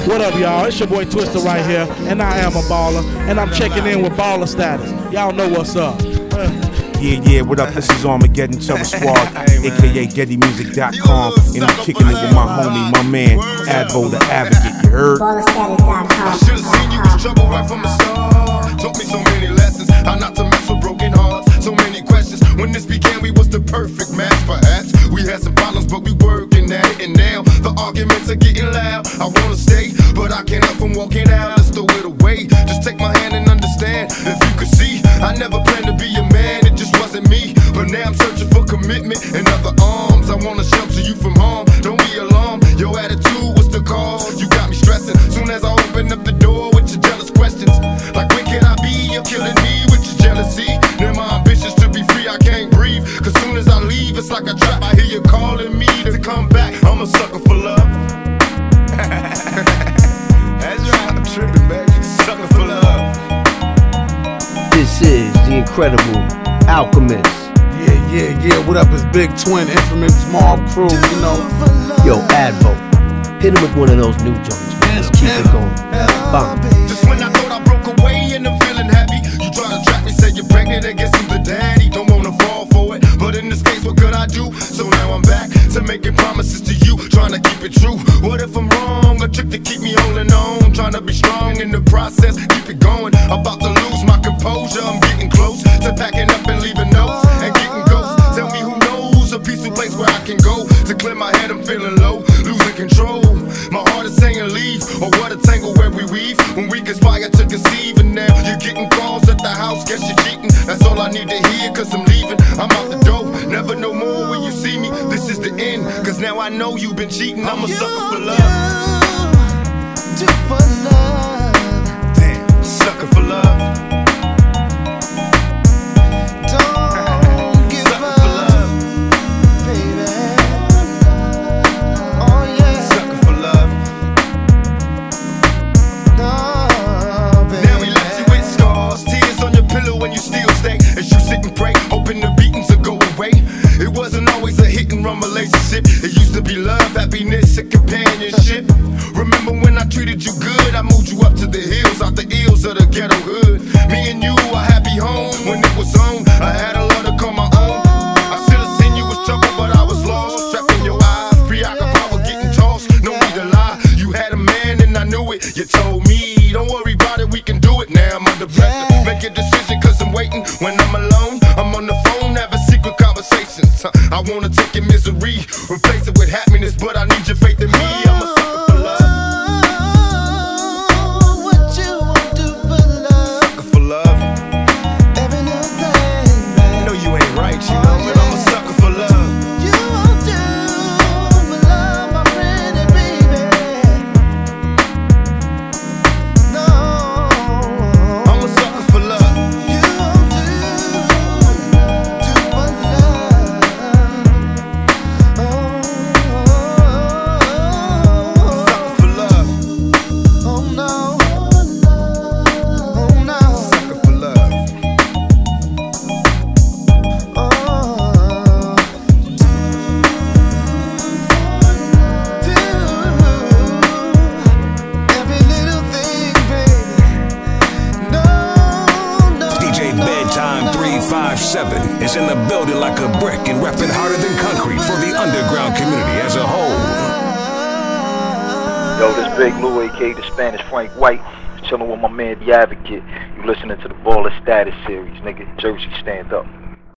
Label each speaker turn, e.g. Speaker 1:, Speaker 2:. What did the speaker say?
Speaker 1: What up, y'all? It's your boy Twister right here, and I am a baller, and I'm checking in with Baller Status. Y'all know what's up.
Speaker 2: Yeah, what up? This is Armageddon Terror Squad, aka GettyMusic.com, and I'm kicking it with my homie, my man, Advo the Advocate. You heard?
Speaker 3: I should've seen you was trouble right from the start. Taught me so many lessons, how not to mess with broken hearts. So many questions. When this began, we was the perfect match. Perhaps we had some problems, but we working at it. And now the arguments are getting loud. I wanna stay, but I can't help from walking out. Let's throw it away. Just take my hand and understand. If you could see, I never planned to be a man. It just wasn't me. But now I'm searching for commitment and other arms. I wanna shelter you from harm. Don't be alarmed. Your attitude was the cause. You got me stressing. Soon as I open up the door with your jealous questions, like when can I be? You're killing me with your jealousy. Now my ambitions to be free, I can't breathe. Cause soon as I leave, it's like a trap. I hear you calling me to come back. I'm a sucker for love. That's right, I'm tripping, baby. Sucker for love.
Speaker 4: This is the incredible Alchemist.
Speaker 5: Yeah. What up? It's Big Twin, Infamous Mob Crew, you know.
Speaker 4: Yo, Advo, hit him with one of those new joints, man. Let's keep it going. Bang.
Speaker 3: Just when I thought I broke away and I'm feeling happy, you try to trap me, say you're pregnant and guess who's the daddy. Don't wanna fall for it, but in this case, what could I do? So now I'm back to making promises to you, trying to keep it true. What if I'm wrong? A trick to keep me holding on, trying to be strong in the process, keep it going. About to lose my composure, I'm getting close to packing up and leaving notes and getting ghosts. Tell me who knows a peaceful place where I can go to clear my head. I'm feeling low, losing control. My heart is saying leave, or what a tangle where we weave when we conspire to conceive. And now you're getting calls at the house, guess you're cheating. That's all I need to hear, cause I'm leaving. I'm out the door, never no more when you see me. This is the end, cause now I know you've been cheating. I'm a sucker for love. Damn, sucker for love. When you still stay, as you sit and pray, hoping the beatings will go away. It wasn't always a hit and run relationship. It used to be love, happiness, and companionship. Remember when I treated you good? I moved you up to the hills, out the ills of the ghetto hood. Me and you, a happy home when it was on. I had a lot to call my own. I should've seen you was trouble, but I was lost. Trapped in your eyes, preoccupied with getting tossed. No need to lie, you had a man and I knew it. You told me, don't worry about it, we can do it. Now I'm under pressure. Make a decision, cause I'm waiting. When I'm alone, I'm on the phone having secret conversations. I wanna take your misery, replace it with happiness, but I need your faith in me. I'm a sucker for love.
Speaker 6: What you won't do for love?
Speaker 3: Sucker for love.
Speaker 6: Every little thing, baby.
Speaker 3: I know you ain't right, you know, but I'm a sucker for love.
Speaker 6: You won't do for love, my pretty baby. No.
Speaker 3: I'm a sucker for love.
Speaker 6: You won't do for love. Oh.
Speaker 3: Sucker for love.
Speaker 6: Oh no. Oh no.
Speaker 3: Sucker for love.
Speaker 6: Oh. Every little thing, baby. No.
Speaker 7: DJ Bedtime 357 is in the building like a brick and repping harder than concrete for the underground community as a whole.
Speaker 8: Yo, this Big Lou, aka the Spanish Frank White, chilling with my man, The Advocate. You listening to the Baller Status series, nigga. Jersey, stand up.